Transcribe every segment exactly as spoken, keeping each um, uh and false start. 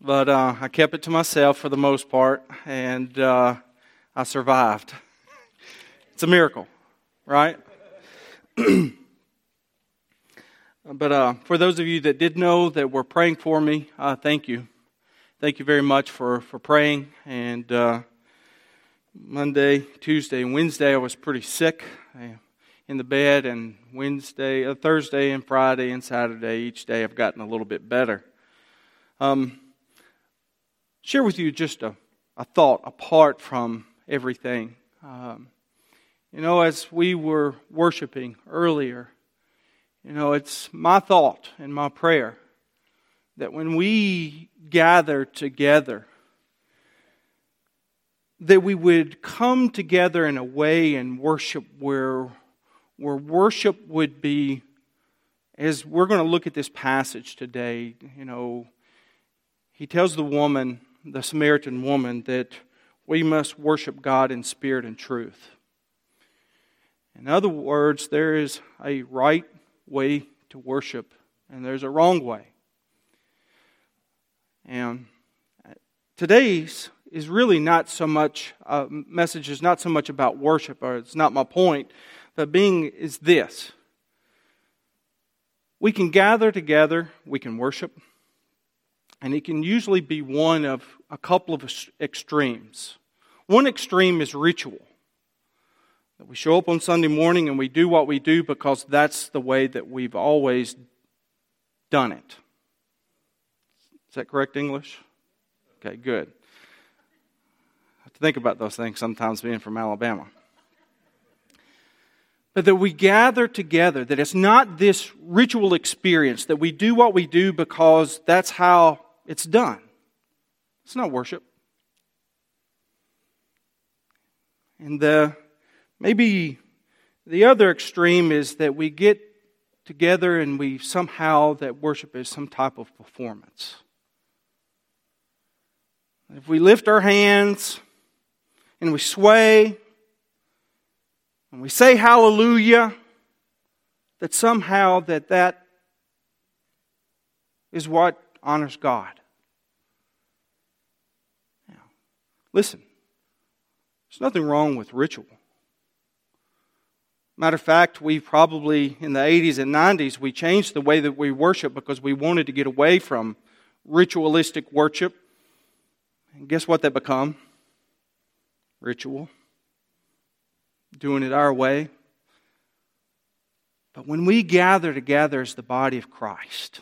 but uh, I kept it to myself for the most part, and uh, I survived. It's a miracle, right? But uh, for those of you that did know that were praying for me, uh, thank you. Thank you very much for, for praying. And uh, Monday, Tuesday, and Wednesday, I was pretty sick in the bed. And Wednesday, uh, Thursday, and Friday, and Saturday, each day I've gotten a little bit better. Um, share with you just a, a thought apart from everything. Um, you know, as we were worshiping earlier, you know, it's my thought and my prayer that when we gather together, that we would come together in a way and worship where, where worship would be, as we're going to look at this passage today, you know, he tells the woman, the Samaritan woman, that we must worship God in spirit and truth. In other words, there is a right way to worship, and there's a wrong way. And today's is really not so much, uh, message is not so much about worship, or it's not my point, but being is this. We can gather together, we can worship, and it can usually be one of a couple of extremes. One extreme is ritual. That we show up on Sunday morning and we do what we do because that's the way that we've always done it. Is that correct English? Okay, good. I have to think about those things sometimes being from Alabama. But that we gather together, that it's not this ritual experience, that we do what we do because that's how it's done. It's not worship. And the Maybe the other extreme is that we get together and we somehow, that worship is some type of performance. If we lift our hands and we sway and we say hallelujah, that somehow that that is what honors God. Now, listen, there's nothing wrong with ritual. Matter of fact, we probably, in the eighties and nineties, we changed the way that we worship because we wanted to get away from ritualistic worship. And guess what that become? Ritual. Doing it our way. But when we gather together as the body of Christ,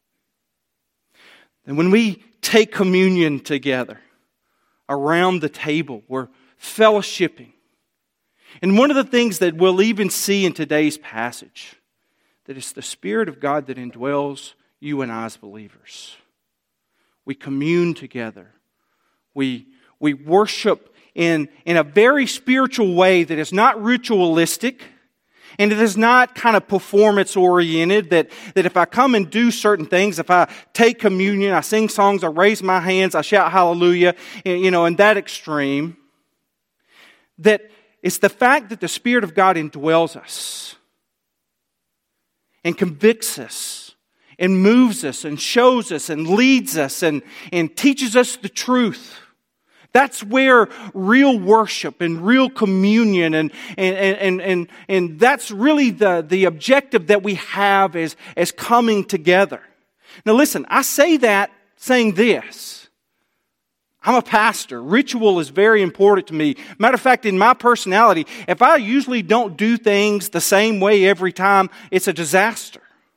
and when we take communion together around the table, we're fellowshipping. And one of the things that we'll even see in today's passage, that it's the Spirit of God that indwells you and I as believers. We commune together. We, we worship in, in a very spiritual way that is not ritualistic, and it is not kind of performance-oriented, that, that if I come and do certain things, if I take communion, I sing songs, I raise my hands, I shout hallelujah, you know, in that extreme, that it's the fact that the Spirit of God indwells us and convicts us and moves us and shows us and leads us and, and teaches us the truth. That's where real worship and real communion and, and, and, and, and that's really the, the objective that we have as, as coming together. Now listen, I say that saying this. I'm a pastor. Ritual is very important to me. Matter of fact, in my personality, if I usually don't do things the same way every time, it's a disaster.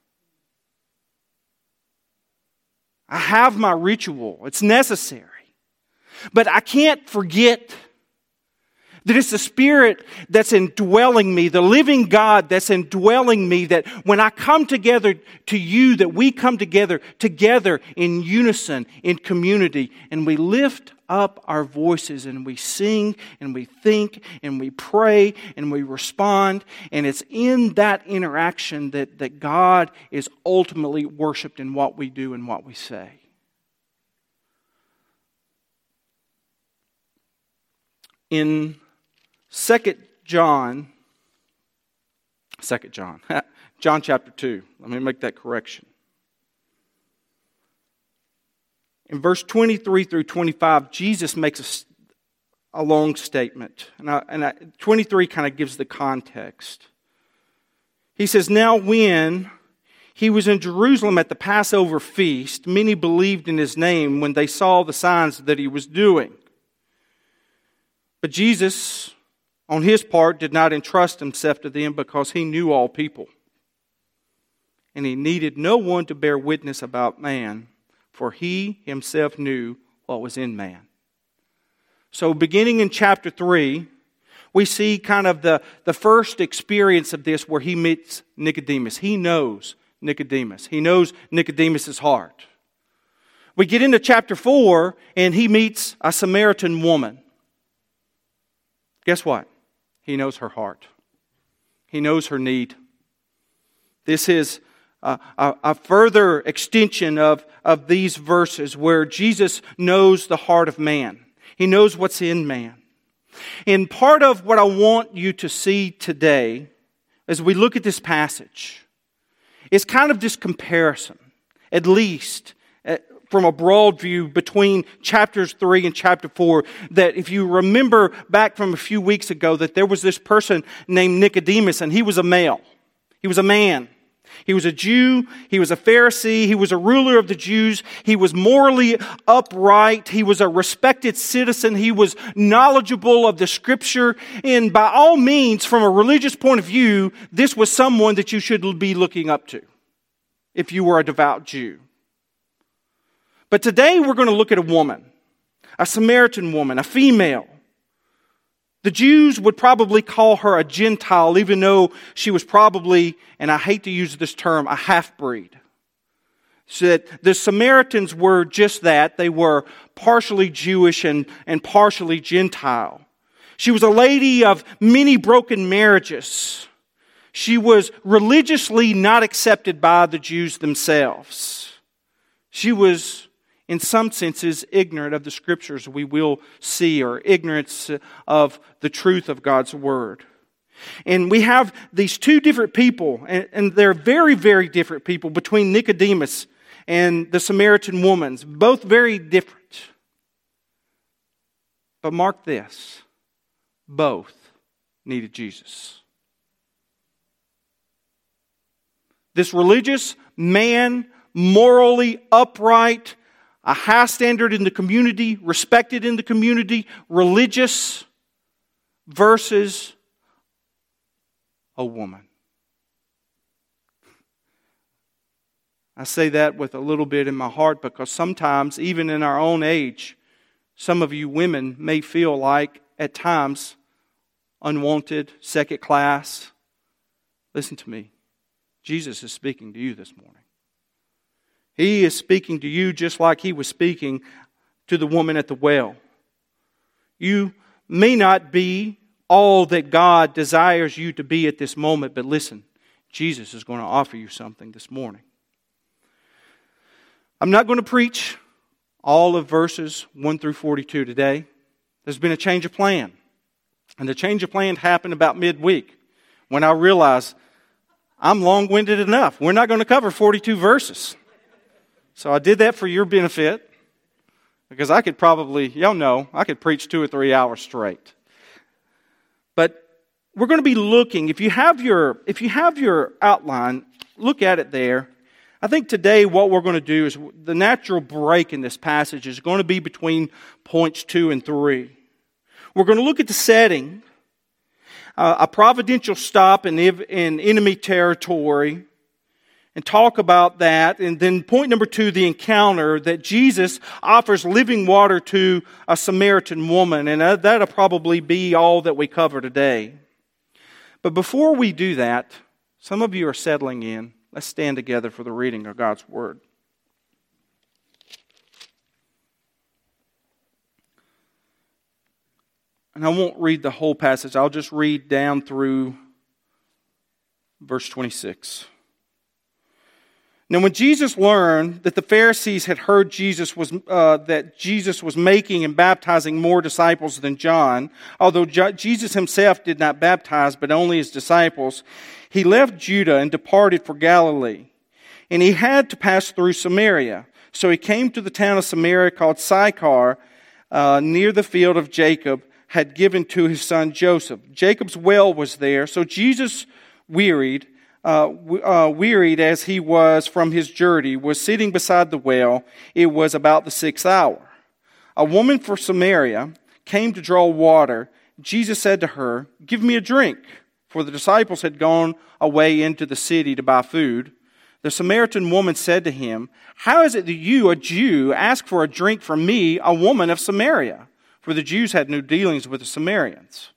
I have my ritual. It's necessary. But I can't forget that it's the Spirit that's indwelling me, the living God that's indwelling me, that when I come together to you, that we come together, together in unison, in community, and we lift up our voices and we sing and we think and we pray and we respond. And it's in that interaction that, that God is ultimately worshiped in what we do and what we say. In Second John, Second John, John chapter two. Let me make that correction. In verse twenty-three through twenty-five, Jesus makes a, a long statement. And, I, and I, twenty-three kind of gives the context. He says, "Now when he was in Jerusalem at the Passover feast, many believed in his name when they saw the signs that he was doing. But Jesus, on his part, did not entrust himself to them because he knew all people. And he needed no one to bear witness about man, for he himself knew what was in man." So beginning in chapter three, we see kind of the, the first experience of this where he meets Nicodemus. He knows Nicodemus. He knows Nicodemus' heart. We get into chapter four and he meets a Samaritan woman. Guess what? He knows her heart. He knows her need. This is a, a, a further extension of, of these verses where Jesus knows the heart of man. He knows what's in man. And part of what I want you to see today as we look at this passage is kind of this comparison, at least from a broad view between chapters three and chapter four, that if you remember back from a few weeks ago that there was this person named Nicodemus and he was a male. He was a man. He was a Jew. He was a Pharisee. He was a ruler of the Jews. He was morally upright. He was a respected citizen. He was knowledgeable of the Scripture. And by all means, from a religious point of view, this was someone that you should be looking up to if you were a devout Jew. But today we're going to look at a woman, a Samaritan woman, a female. The Jews would probably call her a Gentile, even though she was probably, and I hate to use this term, a half-breed. So that the Samaritans were just that. They were partially Jewish and, and partially Gentile. She was a lady of many broken marriages. She was religiously not accepted by the Jews themselves. She was, in some senses, ignorant of the Scriptures, we will see, or ignorance of the truth of God's Word. And we have these two different people, and, and they're very, very different people between Nicodemus and the Samaritan woman. Both very different. But mark this, both needed Jesus. This religious man, morally upright, a high standard in the community, respected in the community, religious, versus a woman. I say that with a little bit in my heart because sometimes, even in our own age, some of you women may feel like, at times, unwanted, second class. Listen to me. Jesus is speaking to you this morning. He is speaking to you just like He was speaking to the woman at the well. You may not be all that God desires you to be at this moment, but listen, Jesus is going to offer you something this morning. I'm not going to preach all of verses one through forty-two today. There's been a change of plan. And the change of plan happened about midweek when I realized I'm long-winded enough. We're not going to cover forty-two verses. So I did that for your benefit, because I could probably, y'all know, I could preach two or three hours straight. But we're going to be looking, if you have your, if you have your outline, look at it there. I think today what we're going to do is, the natural break in this passage is going to be between points two and three. We're going to look at the setting, uh, a providential stop in, in enemy territory, and talk about that. And then point number two, the encounter that Jesus offers living water to a Samaritan woman. And that'll probably be all that we cover today. But before we do that, some of you are settling in. Let's stand together for the reading of God's Word. And I won't read the whole passage. I'll just read down through verse twenty-six. Now, when Jesus learned that the Pharisees had heard Jesus was uh, that Jesus was making and baptizing more disciples than John, although Jo- Jesus himself did not baptize, but only his disciples, he left Judah and departed for Galilee. And he had to pass through Samaria. So he came to the town of Samaria called Sychar, uh, near the field of Jacob had given to his son Joseph. Jacob's well was there, so Jesus, wearied, uh, uh, wearied as he was from his journey, was sitting beside the well. It was about the sixth hour. A woman from Samaria came to draw water. Jesus said to her, "Give me a drink," for the disciples had gone away into the city to buy food. The Samaritan woman said to him, "How is it that you, a Jew, ask for a drink from me, a woman of Samaria?" For the Jews had no dealings with the Samaritans.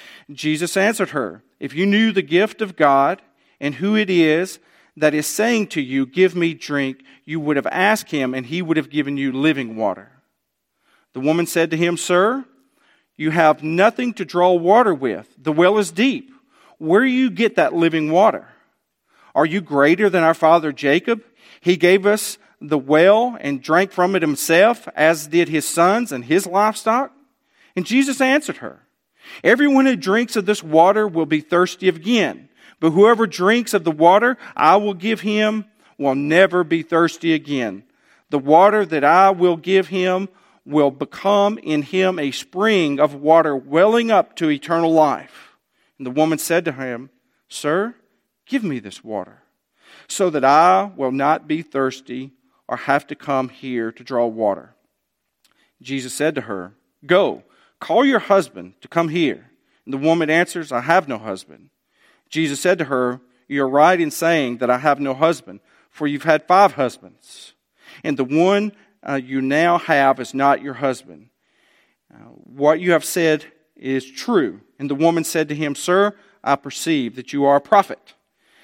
Jesus answered her, "If you knew the gift of God and who it is that is saying to you, 'Give me drink,' you would have asked him, and he would have given you living water." The woman said to him, "Sir, you have nothing to draw water with. The well is deep. Where do you get that living water? Are you greater than our father Jacob? He gave us the well and drank from it himself, as did his sons and his livestock." And Jesus answered her, "Everyone who drinks of this water will be thirsty again. But whoever drinks of the water I will give him will never be thirsty again. The water that I will give him will become in him a spring of water welling up to eternal life." And the woman said to him, "Sir, give me this water, so that I will not be thirsty or have to come here to draw water." Jesus said to her, "Go, call your husband to come here." And the woman answers, "I have no husband." Jesus said to her, "You are right in saying that I have no husband, for you've had five husbands, and the one uh, you now have is not your husband. Uh, what you have said is true." And the woman said to him, "Sir, I perceive that you are a prophet.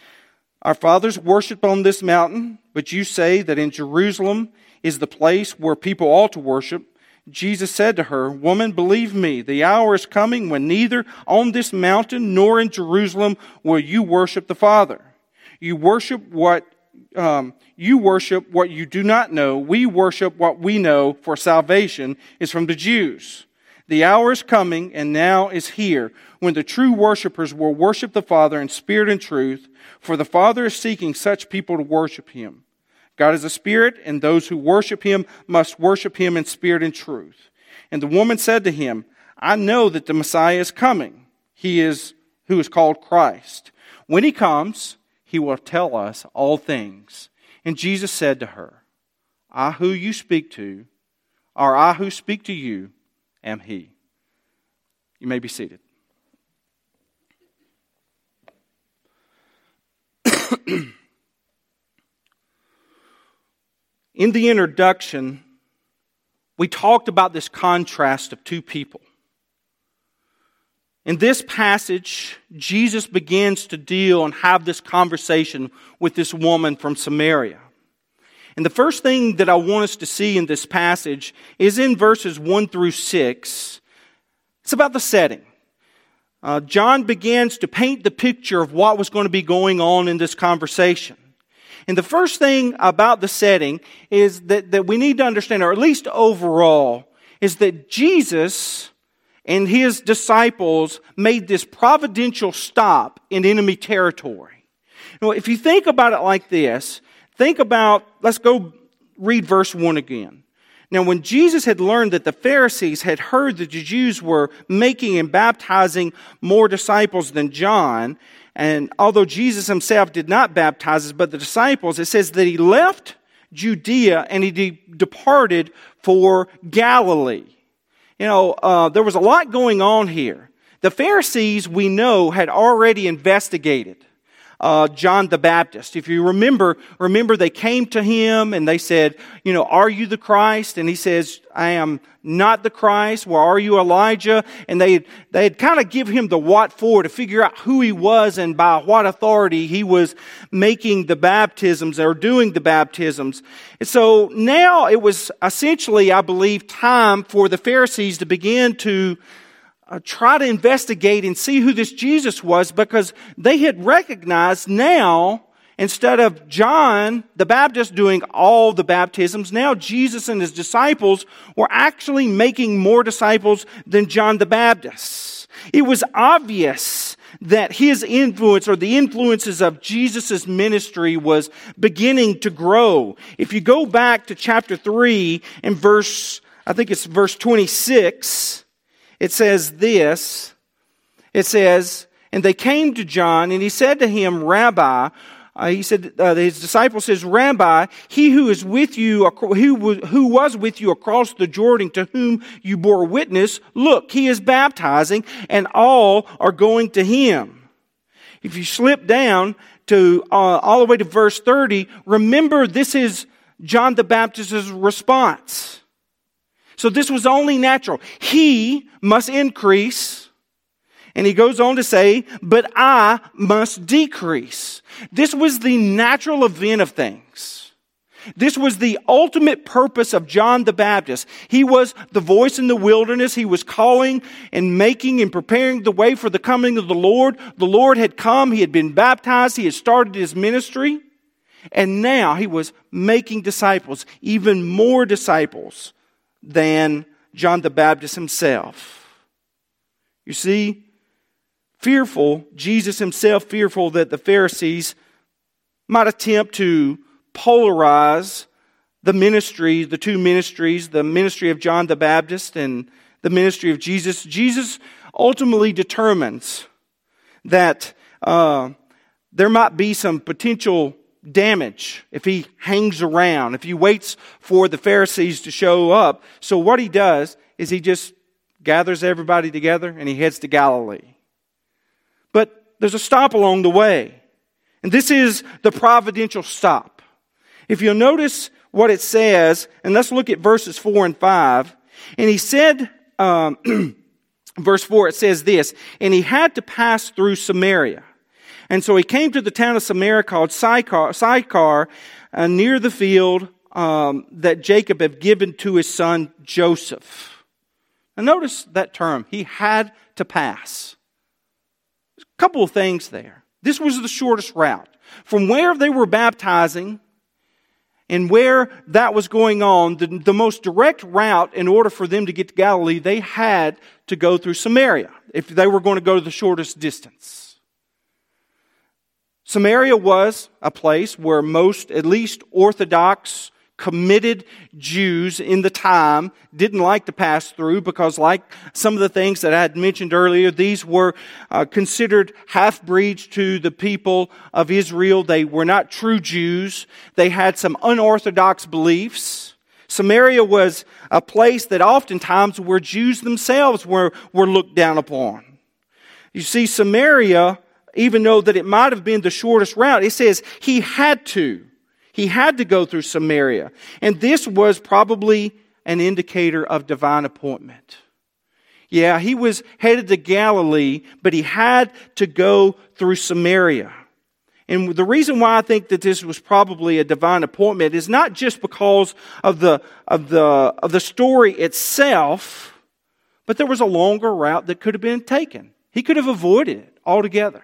Our fathers worshipped on this mountain, but you say that in Jerusalem is the place where people ought to worship." Jesus said to her, "Woman, believe me, the hour is coming when neither on this mountain nor in Jerusalem will you worship the Father. You worship what um, you worship what you do not know. We worship what we know, for salvation is from the Jews. The hour is coming, and now is here, when the true worshipers will worship the Father in spirit and truth, for the Father is seeking such people to worship Him. God is a spirit, and those who worship Him must worship Him in spirit and truth." And the woman said to him, "I know that the Messiah is coming. He is who is called Christ. When He comes, He will tell us all things." And Jesus said to her, "I who you speak to, or I who speak to you, am He." You may be seated. In the introduction, we talked about this contrast of two people. In this passage, Jesus begins to deal and have this conversation with this woman from Samaria. And the first thing that I want us to see in this passage is in verses one through six. It's about the setting. Uh, John begins to paint the picture of what was going to be going on in this conversation. And the first thing about the setting is that, that we need to understand, or at least overall, is that Jesus and His disciples made this providential stop in enemy territory. Now, if you think about it like this, think about, let's go read verse one again. Now, when Jesus had learned that the Pharisees had heard that the Jews were making and baptizing more disciples than John, and although Jesus Himself did not baptize, but the disciples, it says that He left Judea and He de- departed for Galilee. You know, uh, there was a lot going on here. The Pharisees, we know, had already investigated Uh, John the Baptist. If you remember, remember they came to Him and they said, you know, "Are you the Christ?" And He says, "I am not the Christ." "Well, are you Elijah?" And they they had kind of give Him the what for to figure out who He was and by what authority He was making the baptisms or doing the baptisms. And so now it was essentially, I believe, time for the Pharisees to begin to Uh, try to investigate and see who this Jesus was, because they had recognized now, instead of John the Baptist doing all the baptisms, now Jesus and His disciples were actually making more disciples than John the Baptist. It was obvious that his influence or the influences of Jesus' ministry was beginning to grow. If you go back to chapter three and verse, I think it's verse twenty-six, it says this. It says, "And they came to John, and he said to him, Rabbi," Uh, he said, uh, his disciple says, "Rabbi, he who is with you, who, who was with you across the Jordan, to whom you bore witness, look, he is baptizing, and all are going to him." If you slip down to uh, all the way to verse thirty, remember this is John the Baptist's response. So this was only natural. He must increase. And he goes on to say, "But I must decrease." This was the natural event of things. This was the ultimate purpose of John the Baptist. He was the voice in the wilderness. He was calling and making and preparing the way for the coming of the Lord. The Lord had come. He had been baptized. He had started his ministry. And now he was making disciples, even more disciples than John the Baptist himself. You see, fearful, Jesus himself fearful that the Pharisees might attempt to polarize the ministry, the two ministries, the ministry of John the Baptist and the ministry of Jesus. Jesus ultimately determines that uh, there might be some potential damage if he hangs around, if he waits for the Pharisees to show up. So what he does is he just gathers everybody together and he heads to Galilee. But there's a stop along the way. And this is the providential stop. If you'll notice what it says, and let's look at verses four and five. And he said, um, verse four, it says this, "And he had to pass through Samaria. And so he came to the town of Samaria called Sychar, Sychar uh, near the field um, that Jacob had given to his son Joseph." Now notice that term, he had to pass. Couple of things there. This was the shortest route. From where they were baptizing and where that was going on, the, the most direct route in order for them to get to Galilee, they had to go through Samaria if they were going to go to the shortest distance. Samaria was a place where most, at least Orthodox, committed Jews in the time didn't like to pass through because, like some of the things that I had mentioned earlier, these were uh, considered half-breeds to the people of Israel. They were not true Jews. They had some unorthodox beliefs. Samaria was a place that oftentimes where Jews themselves were, were looked down upon. You see, Samaria, even though that it might have been the shortest route, it says he had to. He had to go through Samaria. And this was probably an indicator of divine appointment. Yeah, he was headed to Galilee, but he had to go through Samaria. And the reason why I think that this was probably a divine appointment is not just because of the, of the, of the story itself, but there was a longer route that could have been taken. He could have avoided it altogether.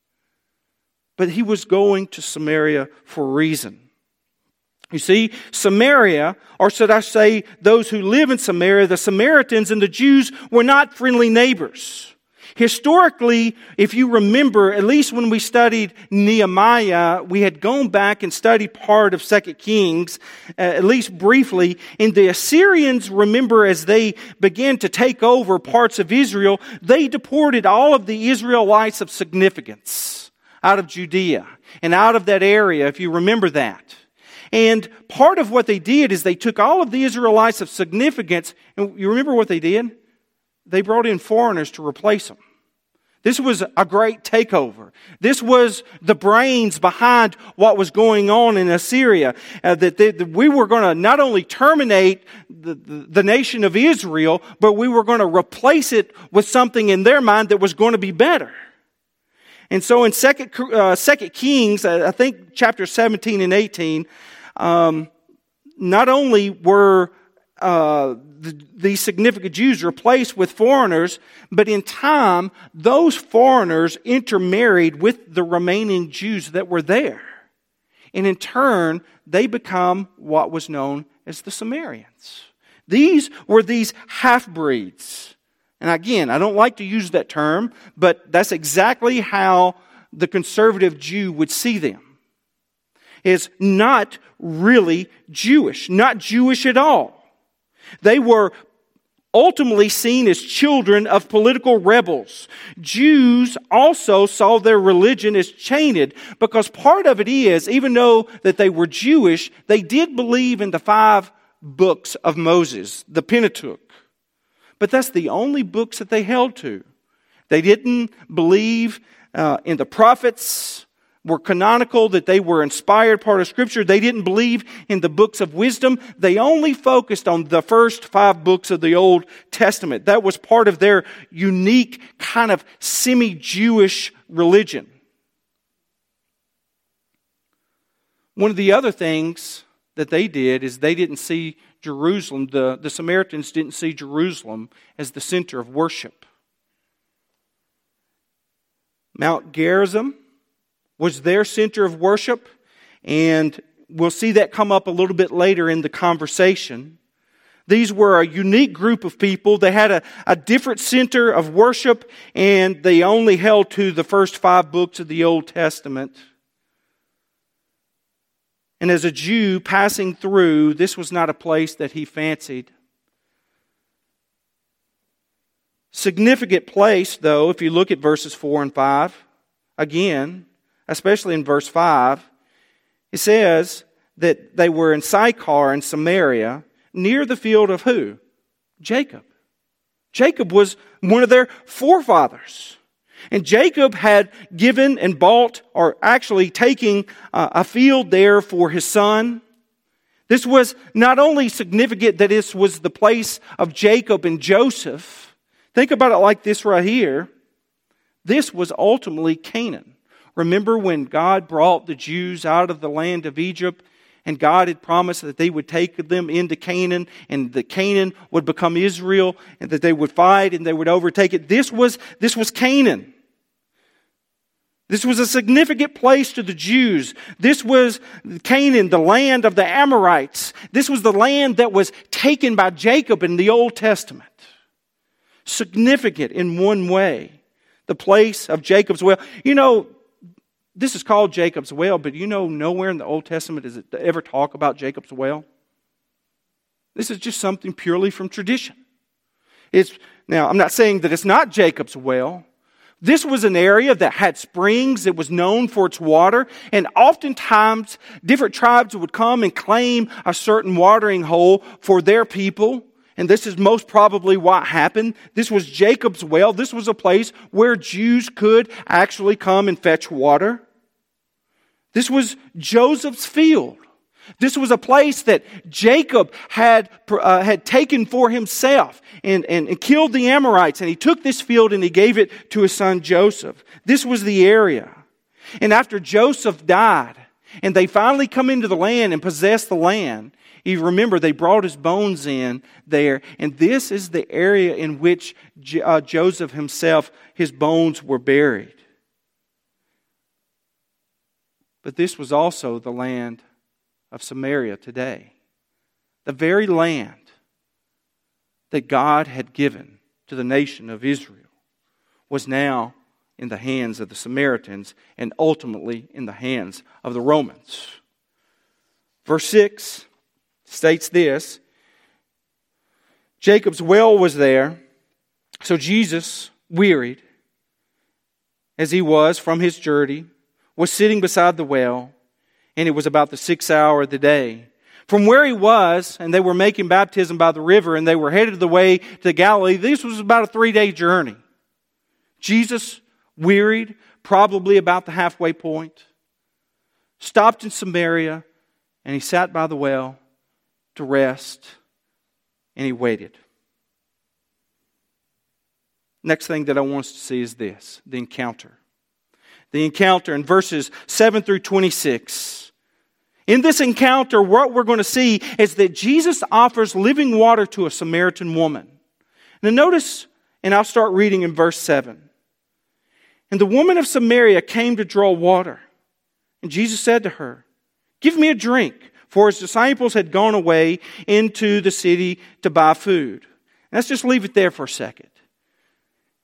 But he was going to Samaria for a reason. You see, Samaria, or should I say those who live in Samaria, the Samaritans and the Jews were not friendly neighbors. Historically, if you remember, at least when we studied Nehemiah, we had gone back and studied part of Second Kings, uh, at least briefly, and the Assyrians, remember, as they began to take over parts of Israel, they deported all of the Israelites of significance out of Judea and out of that area, if you remember that. And part of what they did is they took all of the Israelites of significance, and you remember what they did? They brought in foreigners to replace them. This was a great takeover. This was the brains behind what was going on in Assyria. Uh, that, they, that we were going to not only terminate the, the, the nation of Israel, but we were going to replace it with something in their mind that was going to be better. And so in Second, uh, Second Kings, I think chapter seventeen and eighteen, Um, not only were uh, the, these significant Jews replaced with foreigners, but in time, those foreigners intermarried with the remaining Jews that were there. And in turn, they become what was known as the Samaritans. These were these half-breeds. And again, I don't like to use that term, but that's exactly how the conservative Jew would see them. Is not really Jewish, not Jewish at all. They were ultimately seen as children of political rebels. Jews also saw their religion as tainted because part of it is, even though that they were Jewish, they did believe in the five books of Moses, the Pentateuch. But that's the only books that they held to. They didn't believe uh, in the prophets, were canonical, that they were inspired part of Scripture. They didn't believe in the books of wisdom. They only focused on the first five books of the Old Testament. That was part of their unique kind of semi-Jewish religion. One of the other things that they did is they didn't see Jerusalem, the, the Samaritans didn't see Jerusalem as the center of worship. Mount Gerizim was their center of worship, and we'll see that come up a little bit later in the conversation. These were a unique group of people. They had a, a different center of worship, and they only held to the first five books of the Old Testament. And as a Jew passing through, this was not a place that he fancied. Significant place, though, if you look at verses four and five, again, especially in verse five, it says that they were in Sychar in Samaria, near the field of who? Jacob. Jacob was one of their forefathers. And Jacob had given and bought, or actually taking uh, a field there for his son. This was not only significant that this was the place of Jacob and Joseph. Think about it like this right here. This was ultimately Canaan. Remember when God brought the Jews out of the land of Egypt, and God had promised that they would take them into Canaan, and that Canaan would become Israel, and that they would fight and they would overtake it. This was, this was Canaan. This was a significant place to the Jews. This was Canaan, the land of the Amorites. This was the land that was taken by Jacob in the Old Testament. Significant in one way. The place of Jacob's well. You know, this is called Jacob's well, but you know nowhere in the Old Testament does it ever talk about Jacob's well. This is just something purely from tradition. It's, now, I'm not saying that it's not Jacob's well. This was an area that had springs. It was known for its water. And oftentimes, different tribes would come and claim a certain watering hole for their people. And this is most probably what happened. This was Jacob's well. This was a place where Jews could actually come and fetch water. This was Joseph's field. This was a place that Jacob had, uh, had taken for himself and, and, and killed the Amorites. And he took this field and he gave it to his son Joseph. This was the area. And after Joseph died, and they finally come into the land and possess the land, you remember they brought his bones in there. And this is the area in which J- uh, Joseph himself, his bones were buried. But this was also the land of Samaria today. The very land that God had given to the nation of Israel was now in the hands of the Samaritans and ultimately in the hands of the Romans. Verse six states this: Jacob's well was there, so Jesus, wearied as he was from his journey, was sitting beside the well, and it was about the sixth hour of the day. From where he was, and they were making baptism by the river, and they were headed the way to Galilee, this was about a three-day journey. Jesus, wearied, probably about the halfway point, stopped in Samaria, and he sat by the well to rest, and he waited. Next thing that I want us to see is this, the encounter. The encounter in verses seven through twenty-six. In this encounter, what we're going to see is that Jesus offers living water to a Samaritan woman. Now notice, and I'll start reading in verse seven. And the woman of Samaria came to draw water. And Jesus said to her, "Give me a drink," for his disciples had gone away into the city to buy food. Let's just leave it there for a second.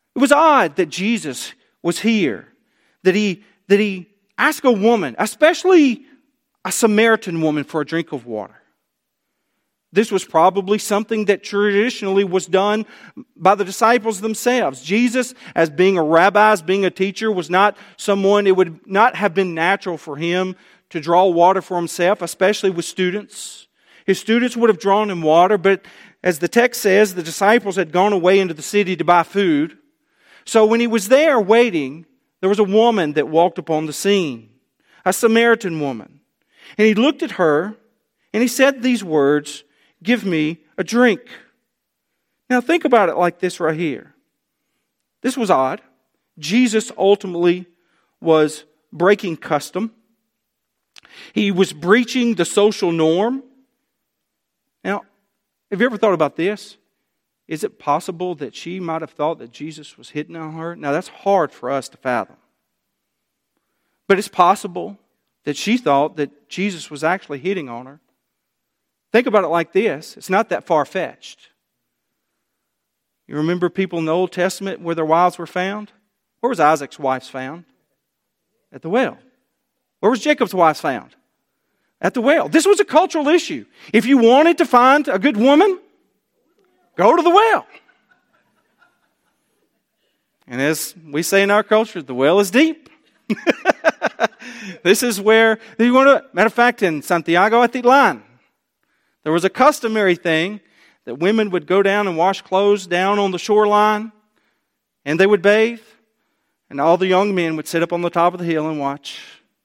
It was odd that Jesus was here, that he, that he asked a woman, especially a Samaritan woman, for a drink of water. This was probably something that traditionally was done by the disciples themselves. Jesus, as being a rabbi, as being a teacher, was not someone, it would not have been natural for him to draw water for himself, especially with students. His students would have drawn him water, but as the text says, the disciples had gone away into the city to buy food. So when he was there waiting, there was a woman that walked upon the scene, a Samaritan woman. And he looked at her and he said these words, "Give me a drink." Now think about it like this right here. This was odd. Jesus ultimately was breaking custom. He was breaching the social norm. Now, have you ever thought about this? Is it possible that she might have thought that Jesus was hitting on her? Now, that's hard for us to fathom. But it's possible that she thought that Jesus was actually hitting on her. Think about it like this. It's not that far-fetched. You remember people in the Old Testament where their wives were found? Where was Isaac's wife found? At the well. Where was Jacob's wife found? At the well. This was a cultural issue. If you wanted to find a good woman, go to the well. And as we say in our culture, the well is deep. This is where you want to. Matter of fact, in Santiago Atitlan, there was a customary thing that women would go down and wash clothes down on the shoreline, and they would bathe, and all the young men would sit up on the top of the hill and watch.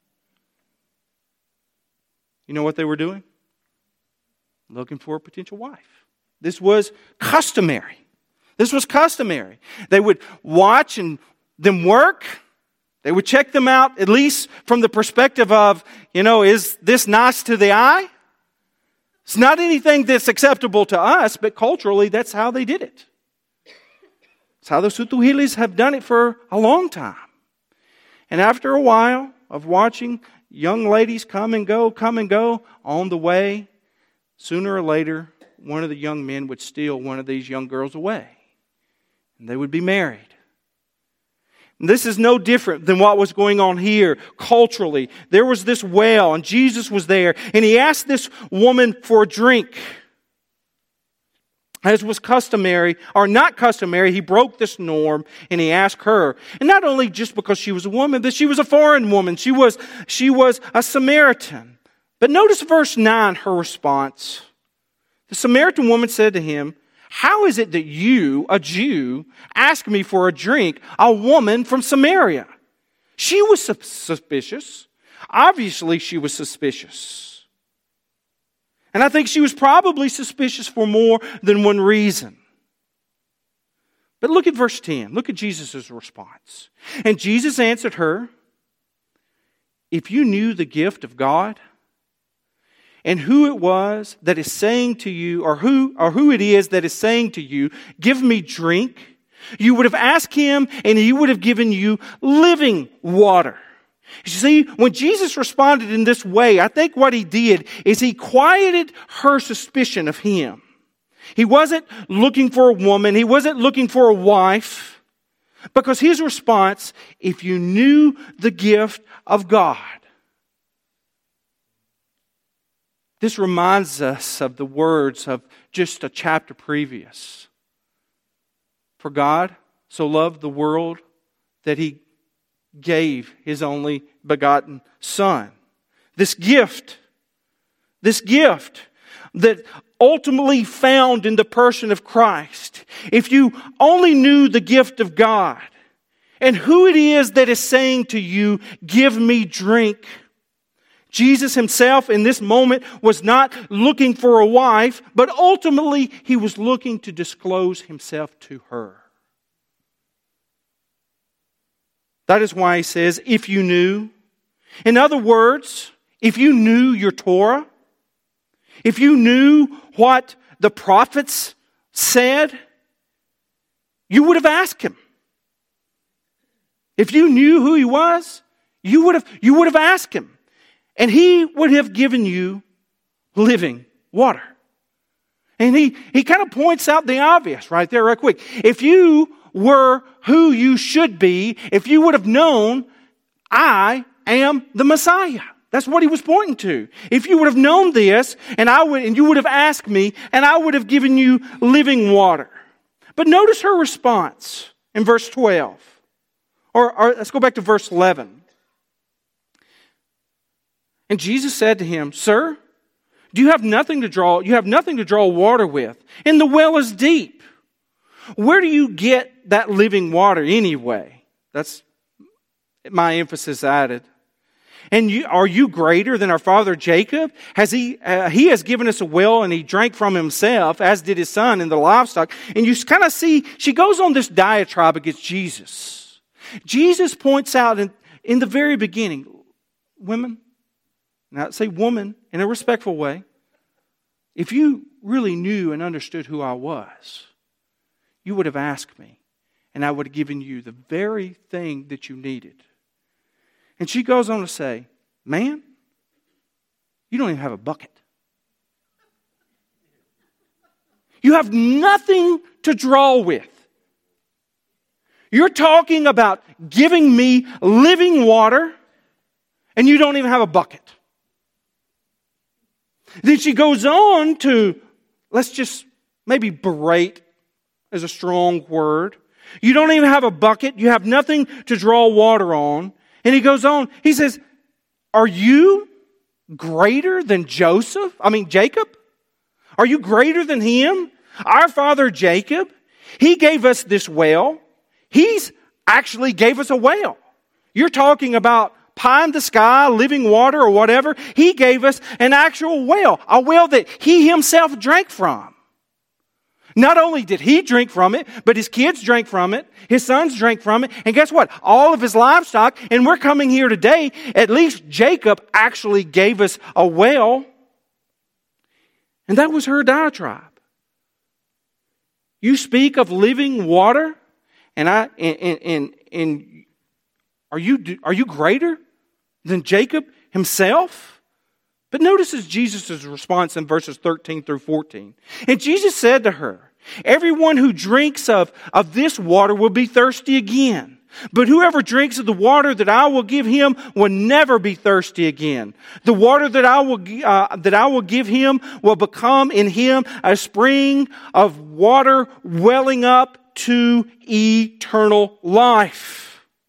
You know what they were doing? Looking for a potential wife. This was customary. This was customary. They would watch and them work. They would check them out, at least from the perspective of, you know, is this nice to the eye? It's not anything that's acceptable to us, but culturally, that's how they did it. It's how the Sutuhilis have done it for a long time. And after a while of watching young ladies come and go, come and go, on the way, sooner or later, one of the young men would steal one of these young girls away. And they would be married. And this is no different than what was going on here culturally. There was this well, and Jesus was there, and He asked this woman for a drink. As was customary, or not customary, He broke this norm, and He asked her. And not only just because she was a woman, but she was a foreign woman. She was, she was a Samaritan. But notice verse nine, her response. The Samaritan woman said to Him, "How is it that you, a Jew, ask me for a drink, a woman from Samaria?" She was suspicious. Obviously, she was suspicious. And I think she was probably suspicious for more than one reason. But look at verse ten. Look at Jesus' response. And Jesus answered her, "If you knew the gift of God, and who it was that is saying to you, or who, or who it is that is saying to you, 'Give me drink,' you would have asked Him, and He would have given you living water." You see, when Jesus responded in this way, I think what He did is He quieted her suspicion of Him. He wasn't looking for a woman. He wasn't looking for a wife. Because His response, "If you knew the gift of God." This reminds us of the words of just a chapter previous. "For God so loved the world that He gave His only begotten Son." This gift, this gift that ultimately found in the person of Christ. If you only knew the gift of God and who it is that is saying to you, "Give me drink." Jesus Himself in this moment was not looking for a wife, but ultimately He was looking to disclose Himself to her. That is why He says, "If you knew." In other words, if you knew your Torah, if you knew what the prophets said, you would have asked Him. If you knew who He was, you would have, you would have asked Him. And He would have given you living water. And he, he kind of points out the obvious right there right quick. If you were who you should be if you would have known I am the Messiah. That's what he was pointing to. If you would have known this, and I would, and you would have asked me, and I would have given you living water. But notice her response in verse twelve. Or, or let's go back to verse eleven. And Jesus said to him, Sir, do you have nothing to draw, you have nothing to draw water with, and the well is deep. Where do you get that living water anyway? That's my emphasis added. And you, are you greater than our father Jacob? Has he, uh, he has given us a well and he drank from himself, as did his son and the livestock. And you kind of see, she goes on this diatribe against Jesus. Jesus points out in, in the very beginning, women, not say woman in a respectful way, if you really knew and understood who I was, you would have asked me and I would have given you the very thing that you needed. And she goes on to say, man, you don't even have a bucket. You have nothing to draw with. You're talking about giving me living water, and you don't even have a bucket. Then she goes on to, let's just maybe berate is a strong word. You don't even have a bucket. You have nothing to draw water on. And he goes on, he says, are you greater than Joseph? I mean, Jacob? Are you greater than him? Our father Jacob, he gave us this well. He's actually gave us a well. You're talking about pie in the sky, living water or whatever. He gave us an actual well, a well that he himself drank from. Not only did he drink from it, but his kids drank from it. His sons drank from it. And guess what? All of his livestock. And we're coming here today. At least Jacob actually gave us a well. And that was her diatribe. You speak of living water, and I and and, and are you are you greater than Jacob himself? But notice Jesus' response in verses thirteen through fourteen. And Jesus said to her, everyone who drinks of, of this water will be thirsty again. But whoever drinks of the water that I will give him will never be thirsty again. The water that I will uh, that I will give him will become in him a spring of water welling up to eternal life.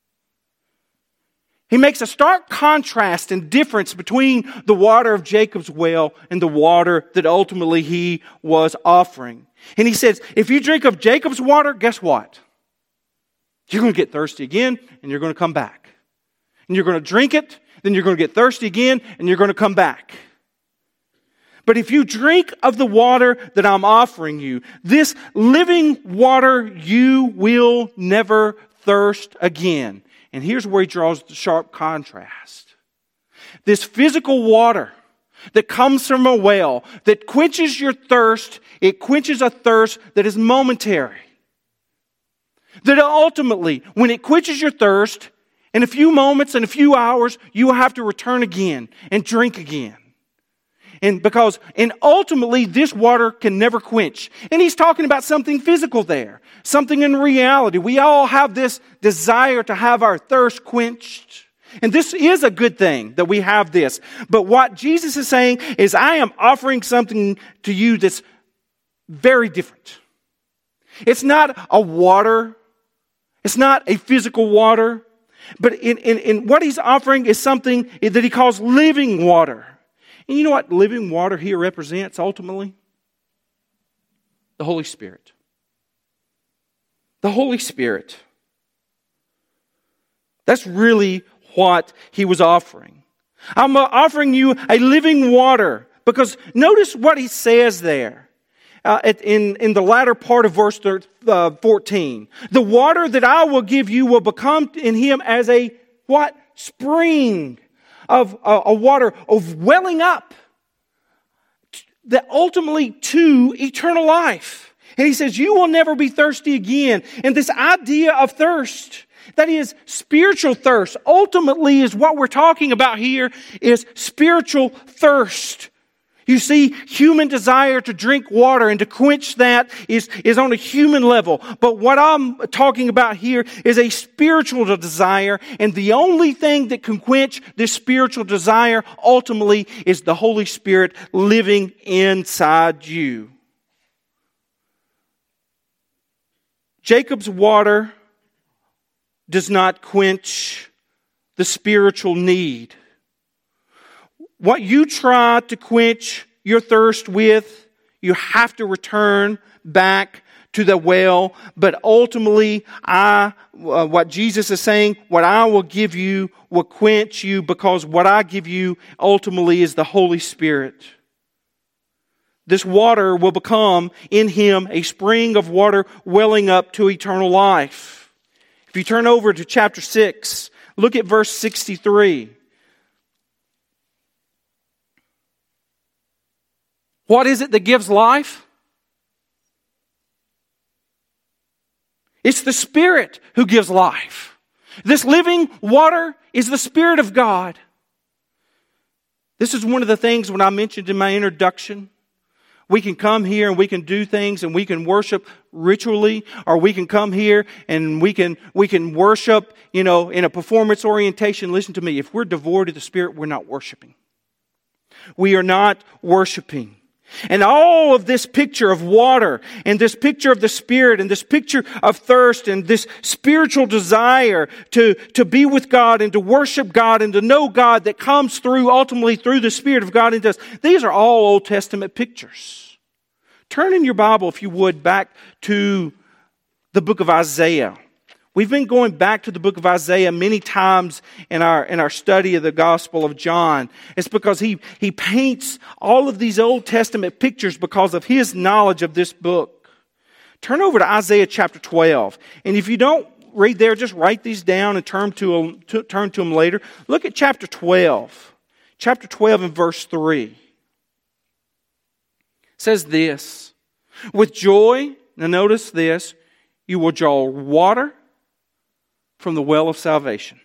He makes a stark contrast and difference between the water of Jacob's well and the water that ultimately he was offering. And he says, if you drink of Jacob's water, guess what? You're going to get thirsty again, and you're going to come back. And you're going to drink it, then you're going to get thirsty again, and you're going to come back. But if you drink of the water that I'm offering you, this living water, you will never thirst again. And here's where he draws the sharp contrast. This physical water that comes from a well, that quenches your thirst, it quenches a thirst that is momentary. That ultimately, when it quenches your thirst, in a few moments, in a few hours, you will have to return again and drink again. And because, and ultimately, this water can never quench. And he's talking about something physical there. Something in reality. We all have this desire to have our thirst quenched. And this is a good thing that we have this. But what Jesus is saying is, I am offering something to you that's very different. It's not a water. It's not a physical water. But in, in, in what he's offering is something that he calls living water. And you know what living water here represents ultimately? The Holy Spirit. The Holy Spirit. That's really what he was offering. I'm offering you a living water. Because notice what he says there. Uh, in, in the latter part of verse fourteen. The water that I will give you will become in him as a what? Spring. Of a, a water of welling up that ultimately to eternal life. And he says, you will never be thirsty again. And this idea of thirst, that is spiritual thirst, ultimately is what we're talking about here, is spiritual thirst. You see, human desire to drink water and to quench that is, is on a human level. But what I'm talking about here is a spiritual desire. And the only thing that can quench this spiritual desire ultimately is the Holy Spirit living inside you. Jacob's water does not quench the spiritual need. What you try to quench your thirst with, you have to return back to the well. But ultimately, I, uh, what Jesus is saying, what I will give you will quench you, because what I give you ultimately is the Holy Spirit. This water will become in Him a spring of water welling up to eternal life. If you turn over to chapter six, look at verse sixty-three. What is it that gives life? It's the Spirit who gives life. This living water is the Spirit of God. This is one of the things when I mentioned in my introduction. We can come here and we can do things and we can worship ritually, or we can come here and we can we can worship, you know, in a performance orientation. Listen to me. If we're devoid of the Spirit, we're not worshiping. We are not worshiping. And all of this picture of water and this picture of the Spirit and this picture of thirst and this spiritual desire to, to be with God and to worship God and to know God that comes through ultimately through the Spirit of God into us. These are all Old Testament pictures. Turn in your Bible, if you would, back to the book of Isaiah. We've been going back to the book of Isaiah many times in our in our study of the Gospel of John. It's because he, he paints all of these Old Testament pictures because of his knowledge of this book. Turn over to Isaiah chapter twelve. And if you don't read there, just write these down and turn to them, to, turn to them later. Look at chapter twelve. Chapter twelve and verse three. It says this. With joy, now notice this, you will draw water from the well of salvation.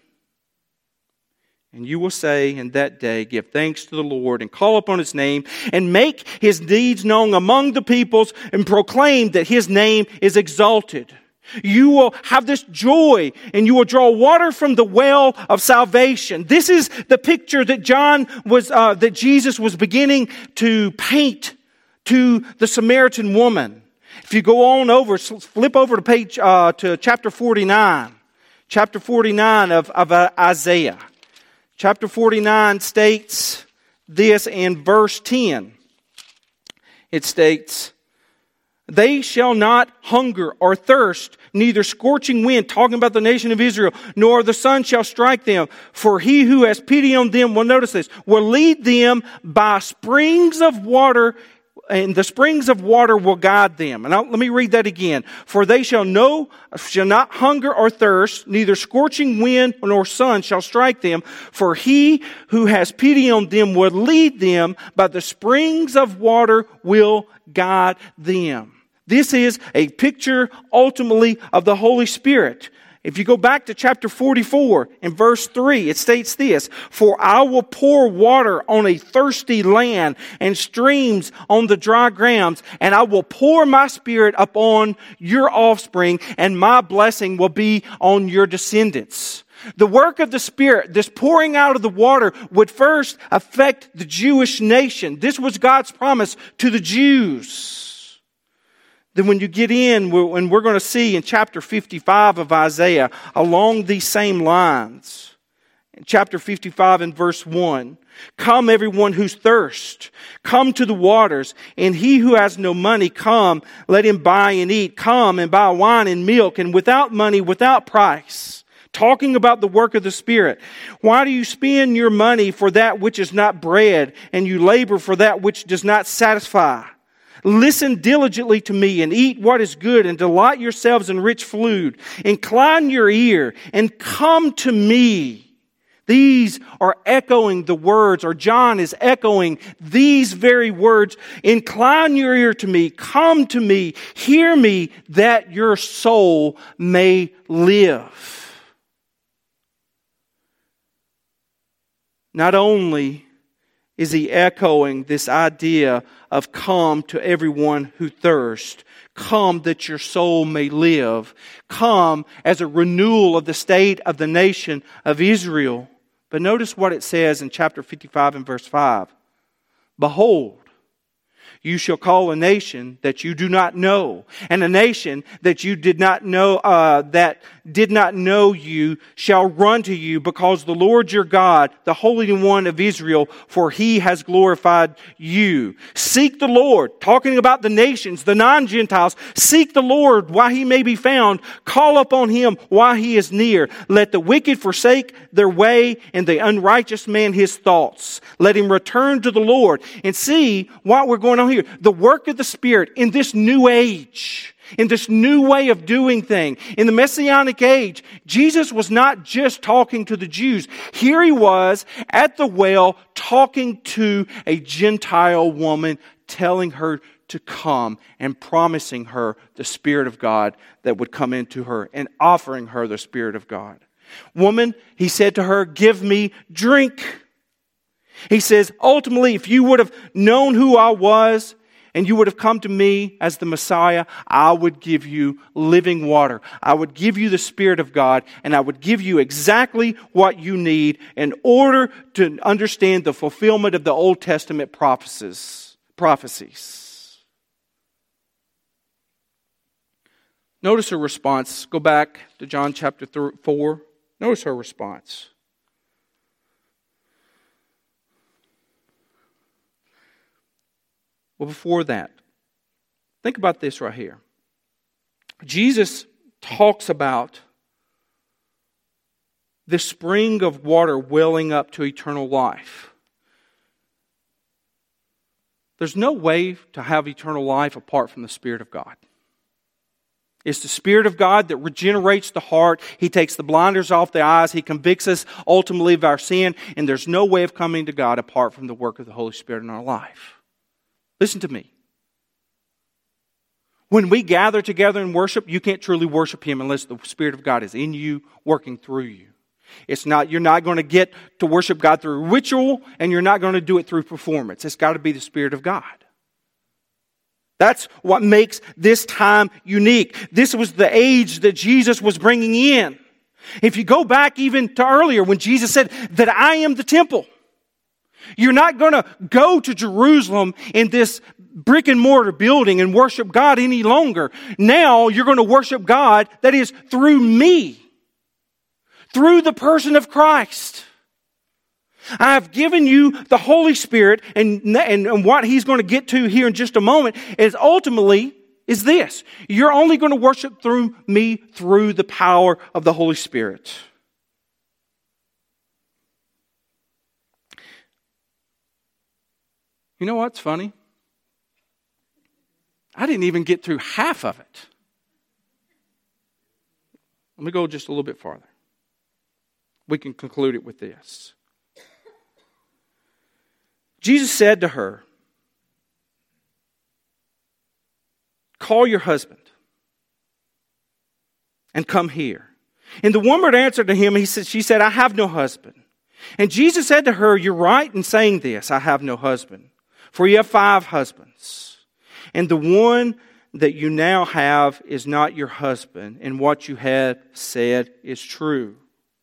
And you will say in that day, give thanks to the Lord and call upon His name and make His deeds known among the peoples and proclaim that His name is exalted. You will have this joy and you will draw water from the well of salvation. This is the picture that John was, uh, that Jesus was beginning to paint to the Samaritan woman. If you go on over, flip over to page, uh, to chapter forty-nine. Chapter forty-nine of, of uh, Isaiah. Chapter forty-nine states this in verse ten. It states, they shall not hunger or thirst, neither scorching wind, talking about the nation of Israel, nor the sun shall strike them. For He who has pity on them, well, notice this, will lead them by springs of water, and the springs of water will guide them. And I'll, let me read that again. For they shall know, shall not hunger or thirst, neither scorching wind nor sun shall strike them. For He who has pity on them will lead them, by the springs of water will guide them. This is a picture ultimately of the Holy Spirit. If you go back to chapter forty-four and verse three, it states this, for I will pour water on a thirsty land and streams on the dry grounds, and I will pour my Spirit upon your offspring, and my blessing will be on your descendants. The work of the Spirit, this pouring out of the water, would first affect the Jewish nation. This was God's promise to the Jews. Then when you get in, and we're going to see in chapter fifty-five of Isaiah, along these same lines, in chapter fifty-five and verse one, come everyone who's thirst, come to the waters, and he who has no money, come, let him buy and eat, come and buy wine and milk, and without money, without price. Talking about the work of the Spirit. Why do you spend your money for that which is not bread, and you labor for that which does not satisfy? Listen diligently to me and eat what is good and delight yourselves in rich food. Incline your ear and come to me. These are echoing the words, or John is echoing these very words. Incline your ear to me, come to me, hear me, that your soul may live. Not only is he echoing this idea of come to everyone who thirsts. Come that your soul may live. Come as a renewal of the state of the nation of Israel. But notice what it says in chapter fifty-five and verse five. Behold, you shall call a nation that you do not know, and a nation that you did not know, uh, that did not know you, shall run to you, because the Lord your God, the Holy One of Israel, for He has glorified you. Seek the Lord, talking about the nations, the non-Gentiles. Seek the Lord while He may be found. Call upon Him while He is near. Let the wicked forsake their way, and the unrighteous man his thoughts. Let him return to the Lord. And see what we're going on here. The work of the Spirit in this new age, in this new way of doing things, in the Messianic age, Jesus was not just talking to the Jews. Here He was at the well talking to a Gentile woman, telling her to come and promising her the Spirit of God that would come into her and offering her the Spirit of God. Woman, He said to her, give me drink. He says, ultimately, if you would have known who I was and you would have come to me as the Messiah, I would give you living water. I would give you the Spirit of God, and I would give you exactly what you need in order to understand the fulfillment of the Old Testament prophecies. prophecies. Notice her response. Go back to John chapter four. Notice her response. Well, before that, think about this right here. Jesus talks about the spring of water welling up to eternal life. There's no way to have eternal life apart from the Spirit of God. It's the Spirit of God that regenerates the heart. He takes the blinders off the eyes. He convicts us ultimately of our sin. And there's no way of coming to God apart from the work of the Holy Spirit in our life. Listen to me. When we gather together and worship, you can't truly worship Him unless the Spirit of God is in you, working through you. It's not, you're not going to get to worship God through ritual, and you're not going to do it through performance. It's got to be the Spirit of God. That's what makes this time unique. This was the age that Jesus was bringing in. If you go back even to earlier when Jesus said that I am the temple. You're not going to go to Jerusalem in this brick and mortar building and worship God any longer. Now you're going to worship God, that is, through me. Through the person of Christ. I have given you the Holy Spirit, and, and, and what He's going to get to here in just a moment is ultimately is this. You're only going to worship through me through the power of the Holy Spirit. You know what's funny? I didn't even get through half of it. Let me go just a little bit farther. We can conclude it with this. Jesus said to her, call your husband and come here. And the woman answered to him, he said, she said, I have no husband. And Jesus said to her, you're right in saying this, I have no husband. For you have five husbands, and the one that you now have is not your husband, and what you have said is true.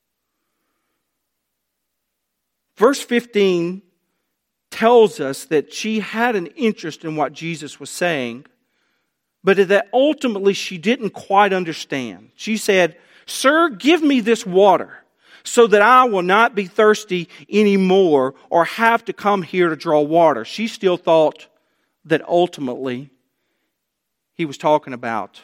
Verse fifteen tells us that she had an interest in what Jesus was saying, but that ultimately she didn't quite understand. She said, Sir, give me this water, so that I will not be thirsty anymore or have to come here to draw water. She still thought that ultimately He was talking about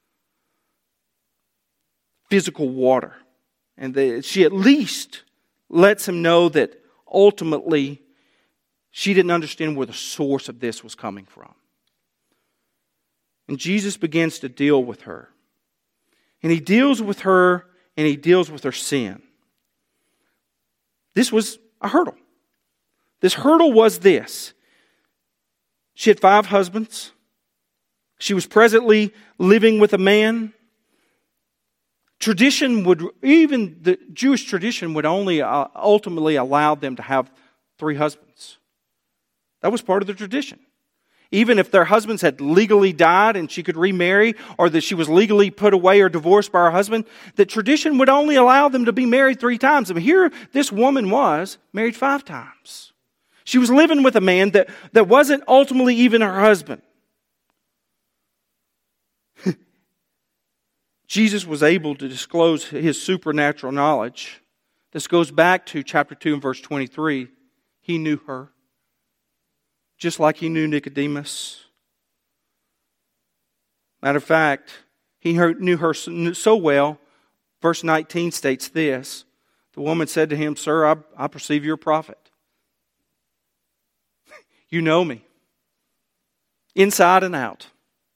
physical water. And that she at least lets him know that ultimately she didn't understand where the source of this was coming from. And Jesus begins to deal with her. And He deals with her and He deals with her sin. This was a hurdle. This hurdle was this. She had five husbands. She was presently living with a man. Tradition would, even the Jewish tradition would only uh, ultimately allow them to have three husbands. That was part of the tradition. Even if their husbands had legally died and she could remarry, or that she was legally put away or divorced by her husband, the tradition would only allow them to be married three times. I mean, here this woman was married five times. She was living with a man that, that wasn't ultimately even her husband. Jesus was able to disclose his supernatural knowledge. This goes back to chapter two and verse twenty-three. He knew her, just like he knew Nicodemus. Matter of fact, he knew her so well. Verse nineteen states this. The woman said to him, "Sir, I, I perceive you're a prophet. You know me, inside and out."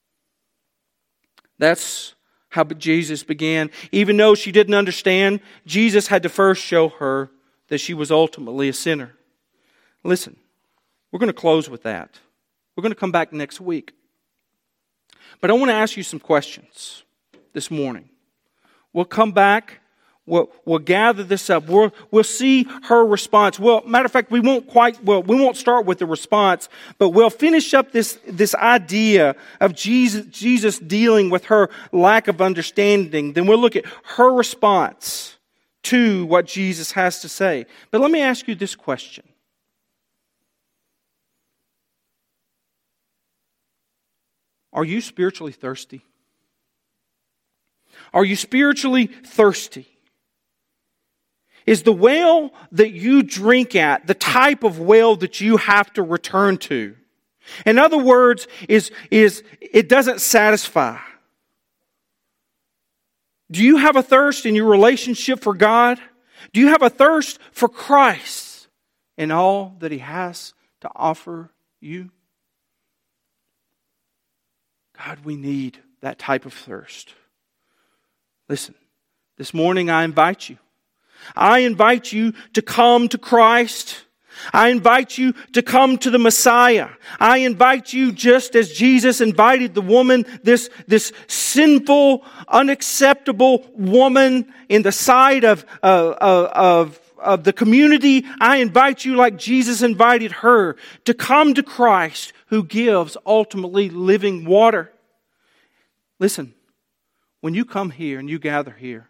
That's how Jesus began. Even though she didn't understand, Jesus had to first show her that she was ultimately a sinner. Listen, we're going to close with that. We're going to come back next week. But I want to ask you some questions this morning. We'll come back. We'll, we'll gather this up. We'll, we'll see her response. Well, matter of fact, we won't quite, well, we won't start with the response, but we'll finish up this, this idea of Jesus, Jesus dealing with her lack of understanding. Then we'll look at her response to what Jesus has to say. But let me ask you this question. Are you spiritually thirsty? Are you spiritually thirsty? Is the well that you drink at the type of well that you have to return to? In other words, is, is it doesn't satisfy. Do you have a thirst in your relationship for God? Do you have a thirst for Christ and all that He has to offer you? God, we need that type of thirst. Listen, this morning I invite you. I invite you to come to Christ. I invite you to come to the Messiah. I invite you, just as Jesus invited the woman, this, this sinful, unacceptable woman in the sight of, uh, of, of the community. I invite you, like Jesus invited her, to come to Christ, who gives ultimately living water. Listen, when you come here and you gather here,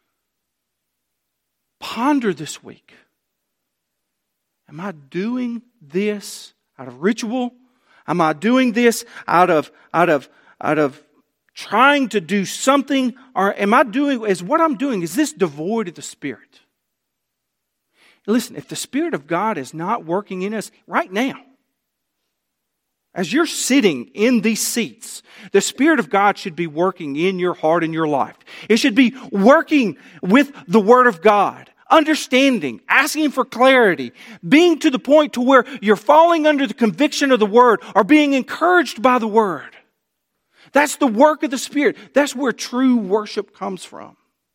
ponder this week. Am I doing this out of ritual? Am I doing this out of out of out of trying to do something? Or am I doing, is what I'm doing, is this devoid of the Spirit? Listen, if the Spirit of God is not working in us right now, as you're sitting in these seats, the Spirit of God should be working in your heart and your life. It should be working with the Word of God, understanding, asking for clarity, being to the point to where you're falling under the conviction of the Word or being encouraged by the Word. That's the work of the Spirit. That's where true worship comes from.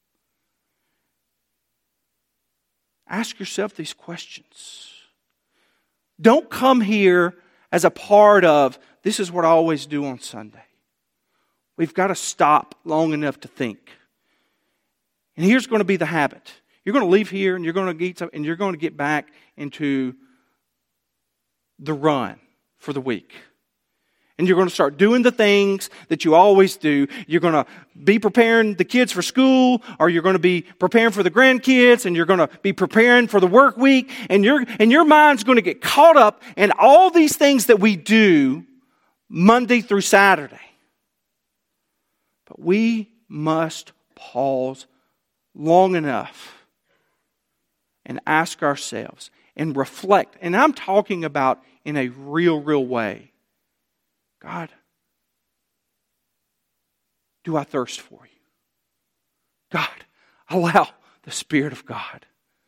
Ask yourself these questions. Don't come here as a part of, this is what I always do on Sunday. We've got to stop long enough to think. And here's going to be the habit. You're going to leave here and you're going to get some, and you're going to get back into the run for the week. And you're going to start doing the things that you always do. You're going to be preparing the kids for school, or you're going to be preparing for the grandkids, and you're going to be preparing for the work week, and your and your mind's going to get caught up in all these things that we do Monday through Saturday. But we must pause long enough and ask ourselves and reflect. And I'm talking about in a real, real way. God, do I thirst for you? God, allow the Spirit of God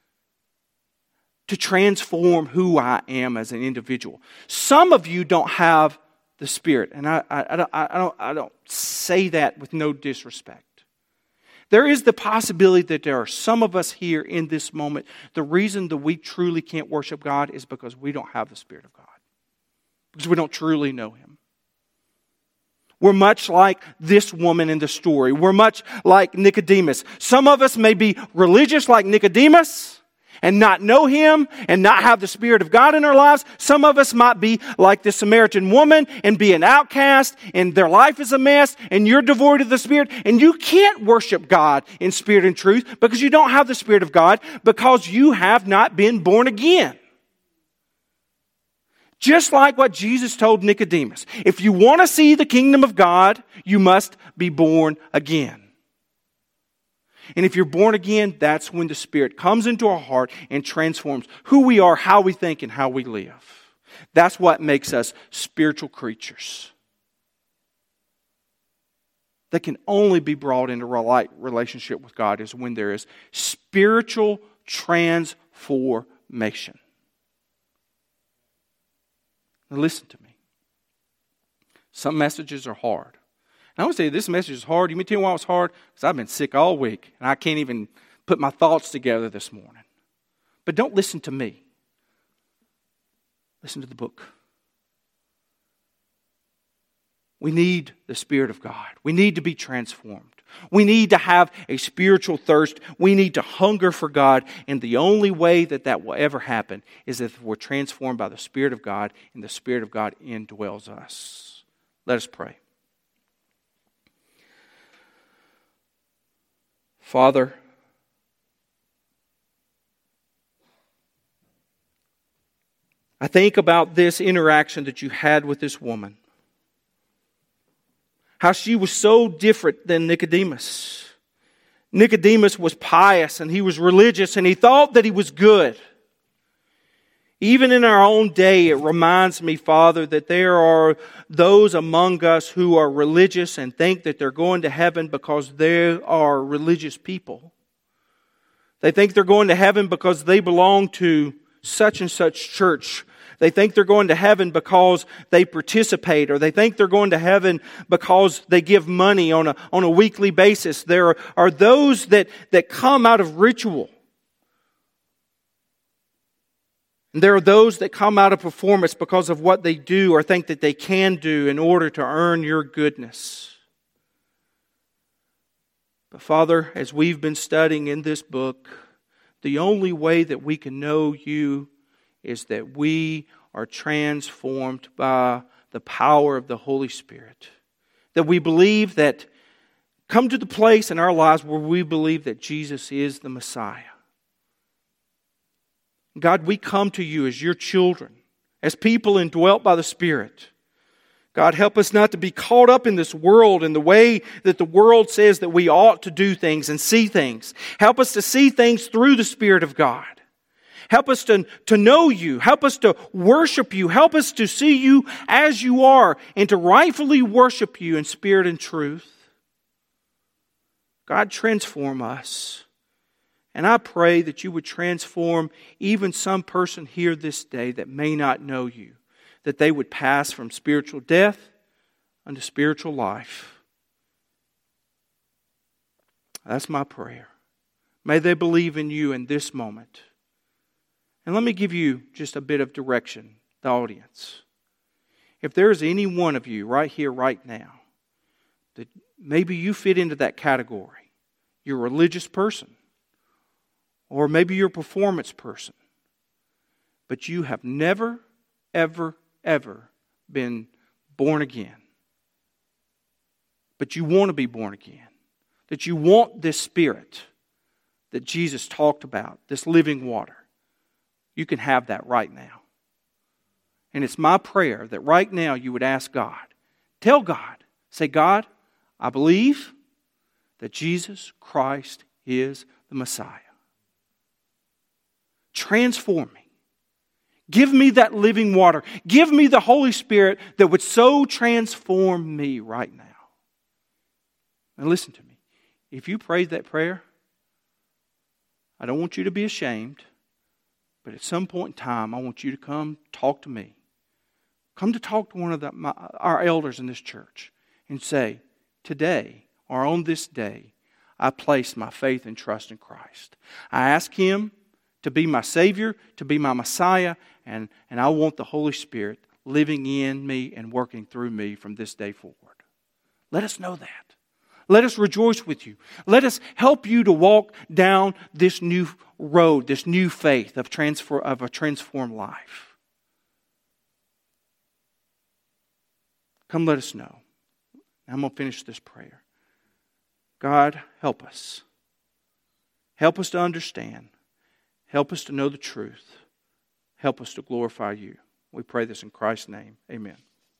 to transform who I am as an individual. Some of you don't have the Spirit, and I, I, I, don't, I, don't, I don't say that with no disrespect. There is the possibility that there are some of us here in this moment, the reason that we truly can't worship God is because we don't have the Spirit of God. Because we don't truly know Him. We're much like this woman in the story. We're much like Nicodemus. Some of us may be religious like Nicodemus, and not know Him and not have the Spirit of God in our lives. Some of us might be like the Samaritan woman and be an outcast and their life is a mess and you're devoid of the Spirit and you can't worship God in spirit and truth because you don't have the Spirit of God because you have not been born again. Just like what Jesus told Nicodemus. If you want to see the kingdom of God, you must be born again. And if you're born again, that's when the Spirit comes into our heart and transforms who we are, how we think, and how we live. That's what makes us spiritual creatures that can only be brought into right relationship with God is when there is spiritual transformation. Now listen to me. Some messages are hard. And I want to say this message is hard. You may tell me why it's hard? Because I've been sick all week and I can't even put my thoughts together this morning. But don't listen to me. Listen to the book. We need the Spirit of God. We need to be transformed. We need to have a spiritual thirst. We need to hunger for God. And the only way that that will ever happen is if we're transformed by the Spirit of God and the Spirit of God indwells us. Let us pray. Father, I think about this interaction that you had with this woman. How she was so different than Nicodemus. Nicodemus was pious and he was religious and he thought that he was good. Even in our own day, it reminds me, Father, that there are those among us who are religious and think that they're going to heaven because they are religious people. They think they're going to heaven because they belong to such and such church. They think they're going to heaven because they participate, or they think they're going to heaven because they give money on a, on a weekly basis. There are, are those that, that come out of ritual. And there are those that come out of performance because of what they do or think that they can do in order to earn your goodness. But Father, as we've been studying in this book, the only way that we can know you is that we are transformed by the power of the Holy Spirit. That we believe that, come to the place in our lives where we believe that Jesus is the Messiah. God, we come to you as your children, as people indwelt by the Spirit. God, help us not to be caught up in this world in the way that the world says that we ought to do things and see things. Help us to see things through the Spirit of God. Help us to, to know you. Help us to worship you. Help us to see you as you are and to rightfully worship you in spirit and truth. God, transform us. And I pray that you would transform even some person here this day that may not know you. That they would pass from spiritual death unto spiritual life. That's my prayer. May they believe in you in this moment. And let me give you just a bit of direction, the audience. If there is any one of you right here, right now, that maybe you fit into that category. You're a religious person. Or maybe you're a performance person. But you have never, ever, ever been born again. But you want to be born again. That you want this Spirit that Jesus talked about, this living water. You can have that right now. And it's my prayer that right now you would ask God. Tell God. Say, God, I believe that Jesus Christ is the Messiah. Transform me. Give me that living water. Give me the Holy Spirit that would so transform me right now. And listen to me. If you prayed that prayer, I don't want you to be ashamed, but at some point in time, I want you to come talk to me. Come to talk to one of the, my, our elders in this church and say, today, or on this day, I place my faith and trust in Christ. I ask Him to be my Savior, to be my Messiah, and, and I want the Holy Spirit living in me and working through me from this day forward. Let us know that. Let us rejoice with you. Let us help you to walk down this new road, this new faith of, transfer, of a transformed life. Come let us know. I'm going to finish this prayer. God, help us. Help us to understand. Help us to know the truth. Help us to glorify you. We pray this in Christ's name. Amen.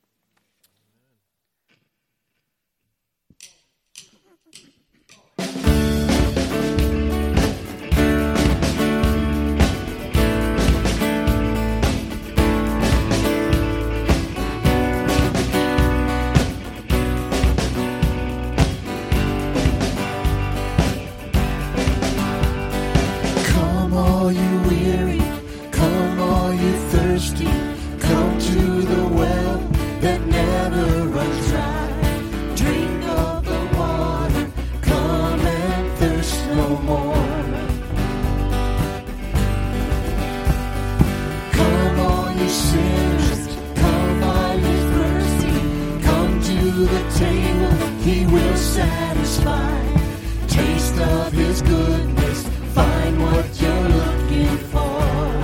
All you weary, come all you thirsty, come to the well that never runs dry. Drink of the water, come and thirst no more. Come all you sinners, come all you thirsty, come to the table, He will satisfy. Taste of His goodness, find what you're looking for.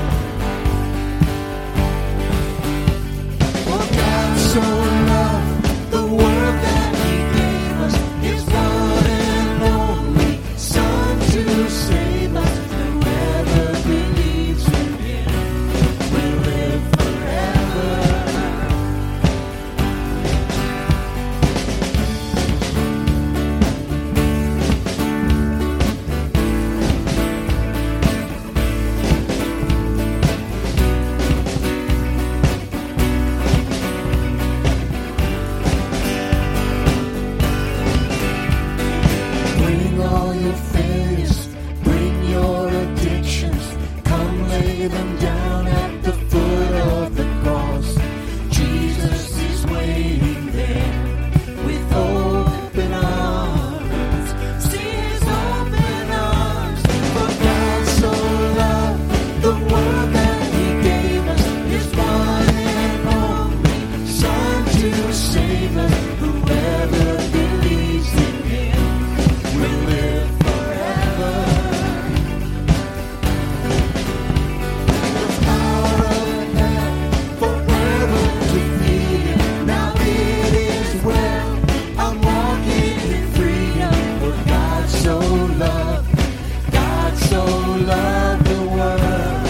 For God so loved the world that He gave us His one and only Son to save us. Whoever believes in Him will live forever. Them down at the foot of the cross. Jesus is waiting there with open arms. See His open arms. For God so loved the world that He gave us His one and only Son to save us. Whoever believes in Him will live forever. Love the world.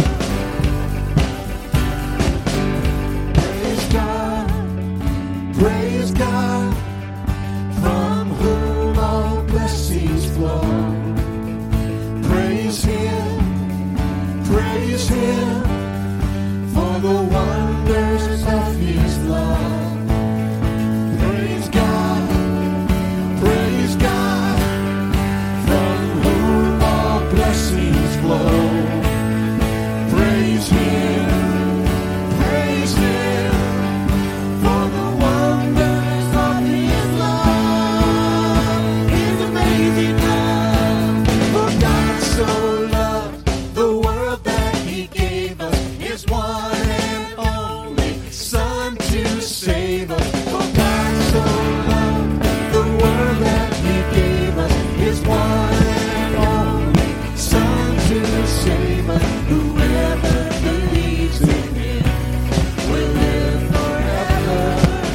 Praise God, praise God, from whom all blessings flow. Praise Him, praise Him, for the wonders of His love. Praise God, praise God, from whom all blessings flow. Praise Him, praise Him, for the wonders of His love, His amazing love. For God so loved the world that He gave us His one and only Son to save us. For God so loved the world that He gave us His one and only Son to save us. Whoever believes in Him will live forever.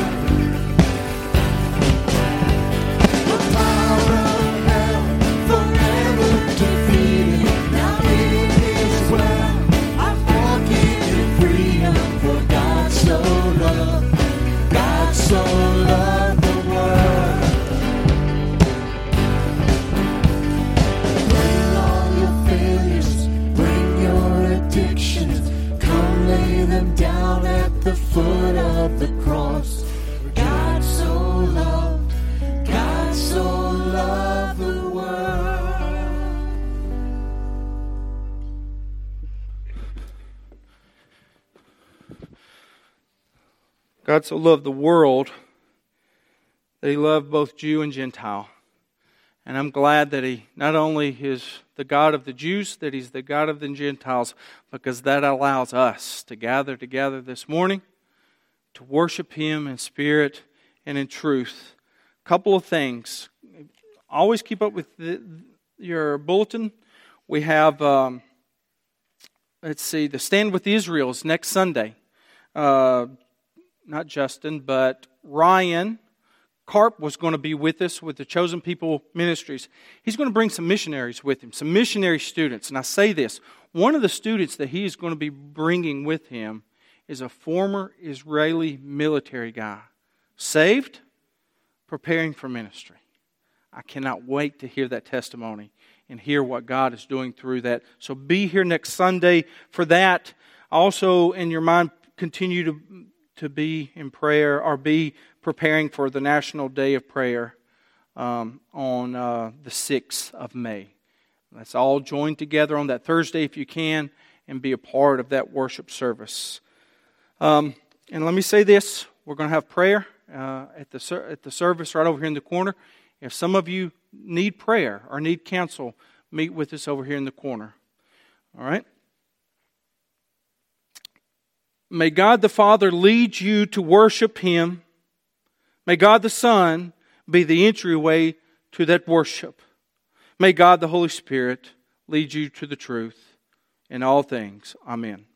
The power of hell forever defeated. Now in His well I'm walking in freedom. For God so loved, God so loved the world. Bring all your failures, bring your addictions, come lay them down at the foot of the cross. God so loved, God so loved the world. God so loved the world that He loved both Jew and Gentile. And I'm glad that He not only is the God of the Jews, that He's the God of the Gentiles, because that allows us to gather together this morning to worship Him in spirit and in truth. A couple of things. Always keep up with the, your bulletin. We have um, let's see, the Stand with Israel is next Sunday. Uh, not Justin, but Ryan Karp was going to be with us with the Chosen People Ministries. He's going to bring some missionaries with him, some missionary students. And I say this, one of the students that he is going to be bringing with him is a former Israeli military guy, saved, preparing for ministry. I cannot wait to hear that testimony and hear what God is doing through that. So be here next Sunday for that. Also, in your mind, continue to, to be in prayer or be preparing for the National Day of Prayer um, on uh, the sixth of May. Let's all join together on that Thursday if you can and be a part of that worship service. Um, and let me say this, we're going to have prayer uh, at the at the service right over here in the corner. If some of you need prayer or need counsel, meet with us over here in the corner. All right? May God the Father lead you to worship Him. May God the Son be the entryway to that worship. May God the Holy Spirit lead you to the truth in all things. Amen.